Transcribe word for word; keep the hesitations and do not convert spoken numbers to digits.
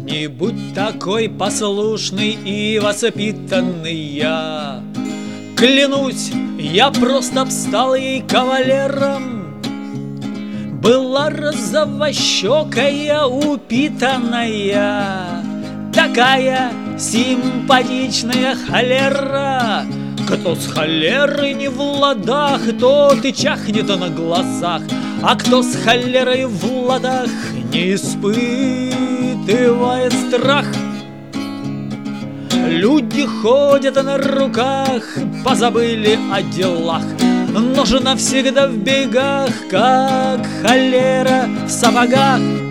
Не будь такой послушный и воспитанный я. Клянусь, я просто б стал ей кавалером. Была розовощекая, упитанная, такая симпатичная холера. Кто с холерой не в ладах, тот и чахнет на глазах, а кто с холерой в ладах не испытывает страх. Люди ходят на руках, позабыли о делах, но жена всегда в бегах, как холера в сапогах.